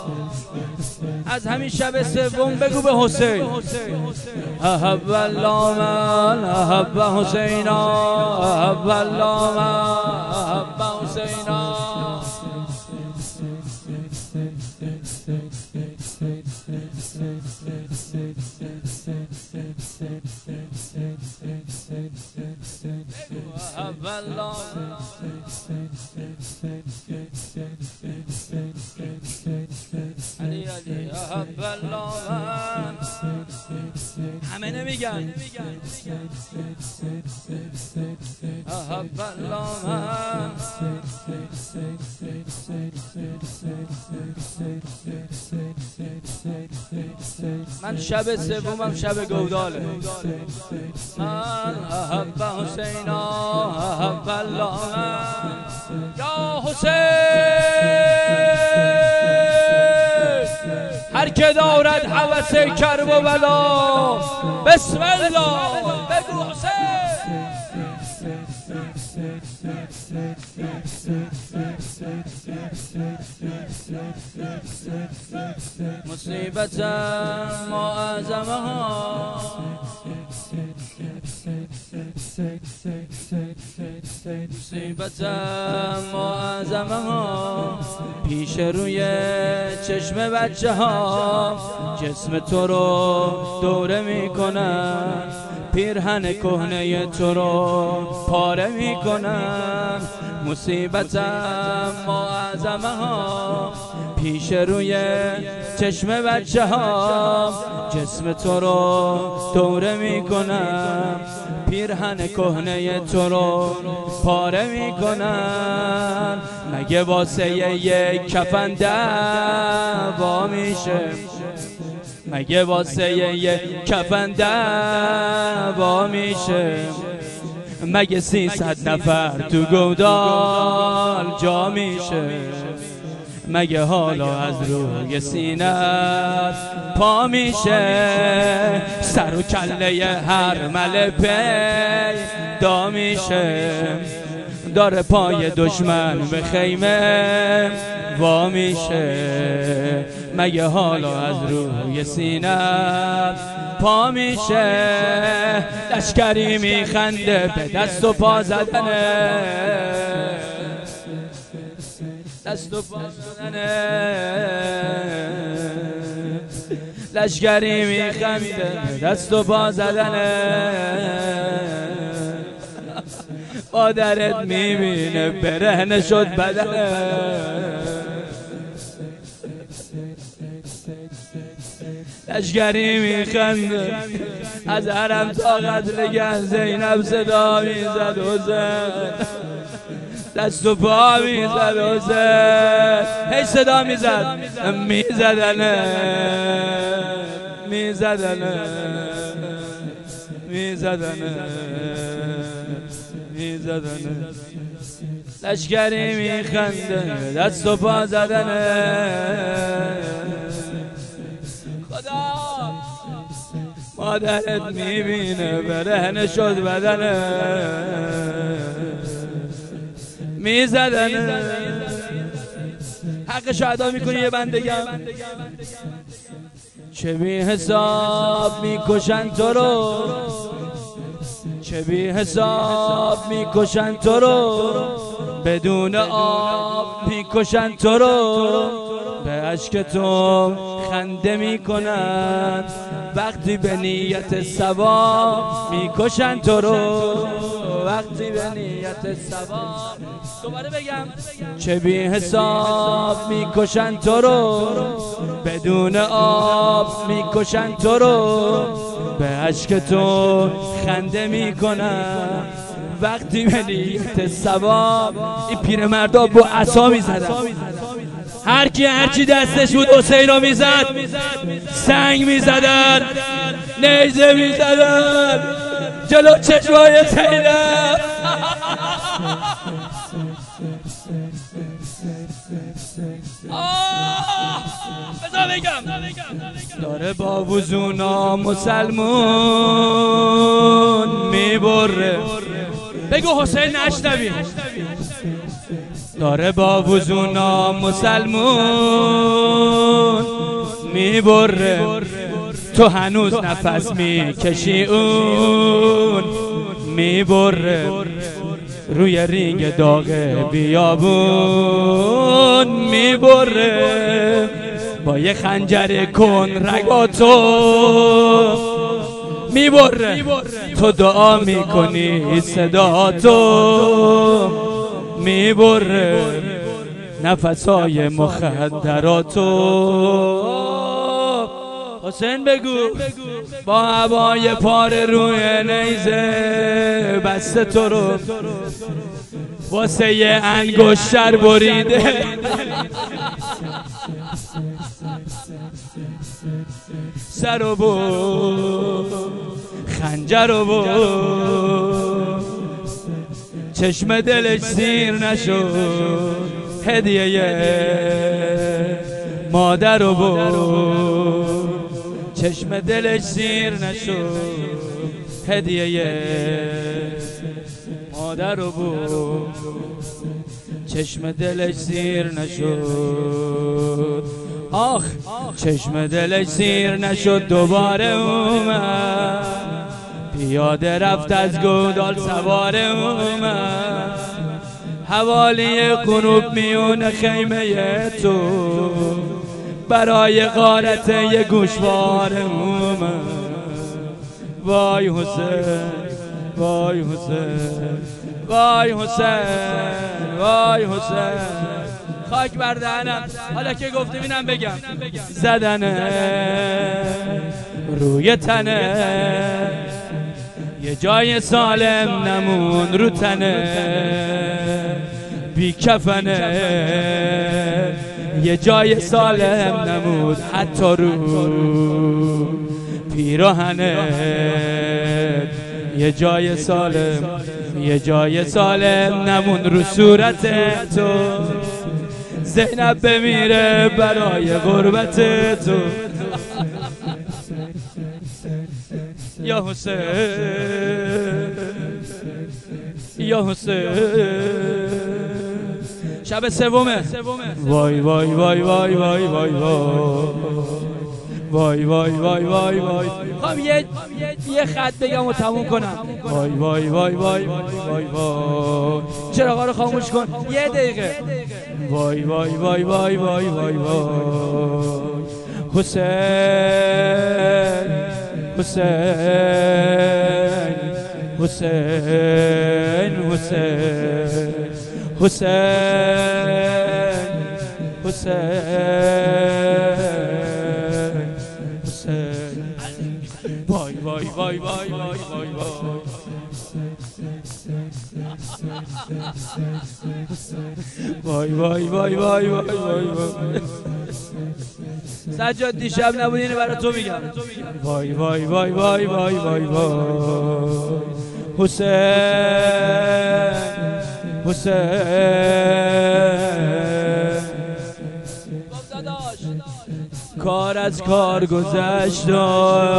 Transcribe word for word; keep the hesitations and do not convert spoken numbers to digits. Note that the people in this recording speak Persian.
از همین شب سوم بگو به حسین احب الله من احب حسینا احب الله من احب حسینا. احب الله علی علی احب الله من. همه نمیگن احب الله من. من شب سومم شب گوداله. من احب حسینا احب الله من. یا حسین هر که دارد هوس کرب و بلا بسم الله بگو حسین. مصیبت معظمه ها مصیبت معظمه ها پیش روی چشم بچه ها جسم تو رو دوره میکنن پیرهن کهنه تو رو پاره میکنن. مصیبت معظمه ها پیش روی چشم بچه ها جسم تو رو دوره میکنن پیرهن کهنه تو رو پاره میکنن. مگه واسه یک کفن دعوا میشه مگه واسه یک کفن دعوا میشه مگه سیصد نفر تو گودال جا میشه مگه حالا از روی سینت پا میشه سر و کله هر مل پیدا میشه داره پای دشمن به خیمه وا میشه مگه حالا از روی سینت پا میشه. لشکری میخنده به دست و پا زدنه دست و پا زدنه لشکری میخنده به دست و پا زدنه مادرت میبینه برهنه شد بدنه لشکری میخنده از حرم تا قتلگاه زینب صدا میزد حسین دست و پا میزد حسین هی صدا میزد میزدنه میزدنه میزدنه میزدنه لشکری میخنده دست و پا زدنه. خدا مادرت میبینه برهنه شد بدنه میزدنه. حقش ادا میکنی یه بندگم چه بی حساب میکشن تو رو چه بی حساب میکشن تو رو بدون آب میکشن تو رو به اشک تو خنده میکنن وقتی به نیت ثواب میکشن تو رو وقتی به نیت ثواب. دوباره بگم چه بی حساب میکشن تو رو بدون آب میکشن تو رو به اشک تو خنده میکنن وقتی به نیت ثواب. این پیرمردا با عصا میزدن هر کی هر چی دستش بود حسین رو میزد سنگ میزدن نیزه میزدن جلو چشمای زینب. بذار بگم داره با وزونا مسلمون میبره بگو حسین نشنوی داره با وضو نامسلمون میبره، تو هنوز نفس میکشی اون میبره، روی رینگ داغ بیابون میبره، با یه خنجر کن رگاتو میبره، تو دعا میکنی صدا تو میبره، نفسای مخدراتو. حسین بگو با هوای پاره روی نیزه بسته تو رو واسه یه انگشتر بریده، سر رو برد خنجر رو برد، چشم دلش سیر نشد، هدیه مادر رو برد، چشم دلش سیر نشد، هدیه مادر رو برد، چشم دلش سیر نشد، آخ چشم دلش سیر نشد، دوباره اومد پیاده رفت از گودال سواره اومد، حوالی غروب میون خیمه تو برای غارت یه گوشواره اومد. وای حسین وای حسین وای حسین وای حسین، خاک بر دهنم، حالا که گفته بینم بگم، زدنه روی تنه، یه جای سالم نمون رو تنه، بی کفنه، یه جای سالم نمود حتی رو پیراهنه، یه جای سالم یه جای سالم نمون رو صورت تو، زینب بمیره برای غربت تو. یا حسین یا حسین، شب سومه، وای وای وای وای وای وای وای وای وای وای وای، خب یه یه خط بگم و تموم کنم. وای وای وای وای وای وای، چراغا رو خاموش کن یه دقیقه. وای وای وای وای وای وای وای، حسین حسین حسین حسین حسین حسین، وای وای وای وای وای وای وای وای وای وای وای وای وای، سجاد دیشب نبودی اینو برای تو میگم. وای وای وای وای وای وای وای، حسین حسین، کار از کار گذشت.